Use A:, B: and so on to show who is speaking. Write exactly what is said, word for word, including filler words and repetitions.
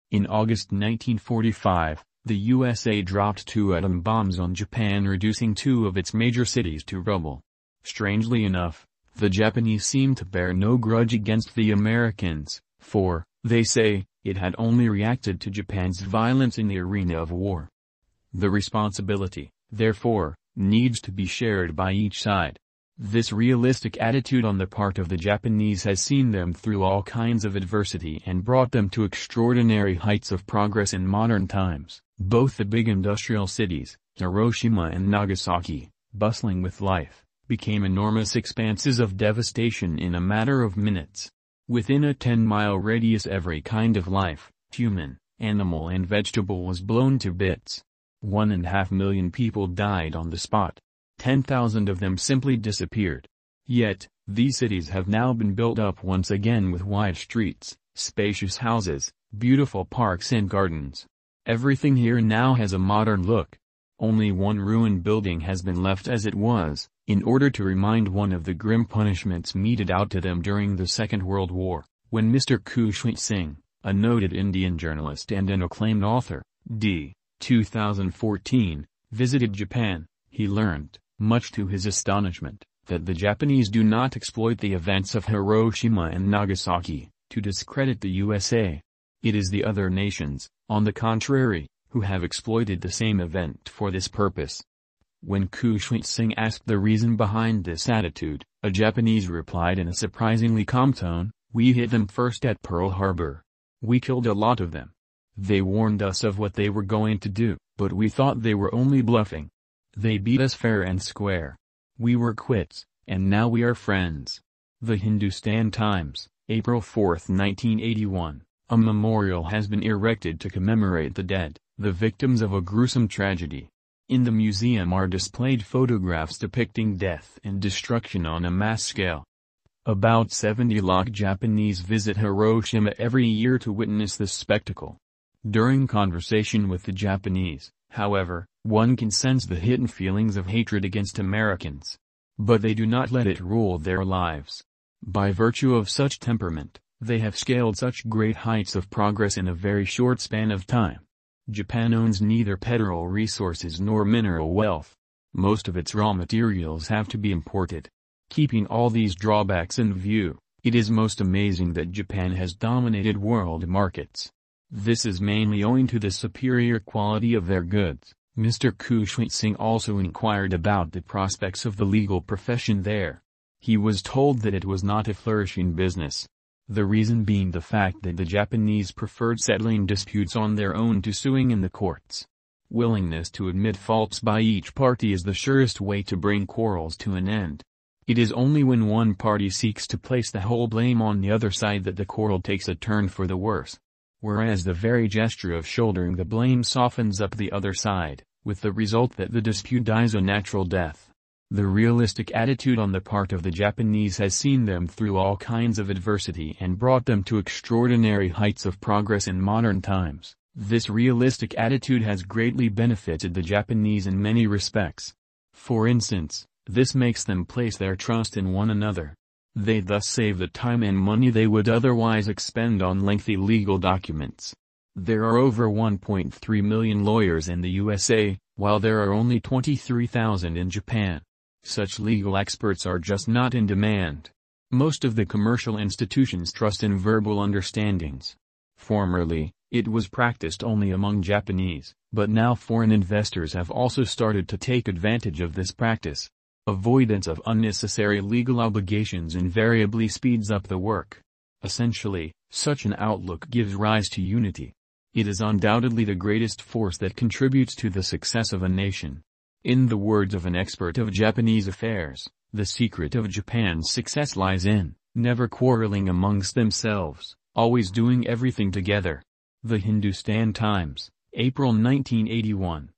A: In August nineteen forty-five, the U S A dropped two atom bombs on Japan, reducing two of its major cities to rubble. Strangely enough, the Japanese seem to bear no grudge against the Americans, for, they say, it had only reacted to Japan's violence in the arena of war. The responsibility, therefore, needs to be shared by each side. This realistic attitude on the part of the Japanese has seen them through all kinds of adversity and brought them to extraordinary heights of progress in modern times. Both the big industrial cities, Hiroshima and Nagasaki, bustling with life, became enormous expanses of devastation in a matter of minutes. Within a ten-mile radius every kind of life, human, animal and vegetable, was blown to bits. One and a half million people died on the spot. Ten thousand of them simply disappeared. Yet, these cities have now been built up once again with wide streets, spacious houses, beautiful parks and gardens. Everything here now has a modern look. Only one ruined building has been left as it was, in order to remind one of the grim punishments meted out to them during the Second World War, when Mister Khushwant Singh, a noted Indian journalist and an acclaimed author, d. two thousand fourteen, visited Japan. He learned, much to his astonishment, that the Japanese do not exploit the events of Hiroshima and Nagasaki to discredit the U S A. It is the other nations, on the contrary, who have exploited the same event for this purpose. When Khushwant Singh asked the reason behind this attitude, a Japanese replied in a surprisingly calm tone, "We hit them first at Pearl Harbor. We killed a lot of them. They warned us of what they were going to do, but we thought they were only bluffing. They beat us fair and square. We were quits, and now we are friends." The Hindustan Times, April fourth nineteen eighty-one. A memorial has been erected to commemorate the dead, the victims of a gruesome tragedy. In the museum are displayed photographs depicting death and destruction on a mass scale. About seventy lakh Japanese visit Hiroshima every year to witness this spectacle. During conversation with the Japanese, however, one can sense the hidden feelings of hatred against Americans. But they do not let it rule their lives. By virtue of such temperament, they have scaled such great heights of progress in a very short span of time. Japan owns neither petrol resources nor mineral wealth. Most of its raw materials have to be imported. Keeping all these drawbacks in view, it is most amazing that Japan has dominated world markets. This is mainly owing to the superior quality of their goods. Mister Khushwant Singh also inquired about the prospects of the legal profession there. He was told that it was not a flourishing business. The reason being the fact that the Japanese preferred settling disputes on their own to suing in the courts. Willingness to admit faults by each party is the surest way to bring quarrels to an end. It is only when one party seeks to place the whole blame on the other side that the quarrel takes a turn for the worse. Whereas the very gesture of shouldering the blame softens up the other side, with the result that the dispute dies a natural death. The realistic attitude on the part of the Japanese has seen them through all kinds of adversity and brought them to extraordinary heights of progress in modern times. This realistic attitude has greatly benefited the Japanese in many respects. For instance, this makes them place their trust in one another. They thus save the time and money they would otherwise expend on lengthy legal documents. There are over one point three million lawyers in the U S A, while there are only twenty-three thousand in Japan. Such legal experts are just not in demand. Most of the commercial institutions trust in verbal understandings. Formerly, it was practiced only among Japanese, but now foreign investors have also started to take advantage of this practice. Avoidance of unnecessary legal obligations invariably speeds up the work. Essentially, such an outlook gives rise to unity. It is undoubtedly the greatest force that contributes to the success of a nation. In the words of an expert of Japanese affairs, the secret of Japan's success lies in never quarreling amongst themselves, always doing everything together. The Hindustan Times, April nineteen eighty-one.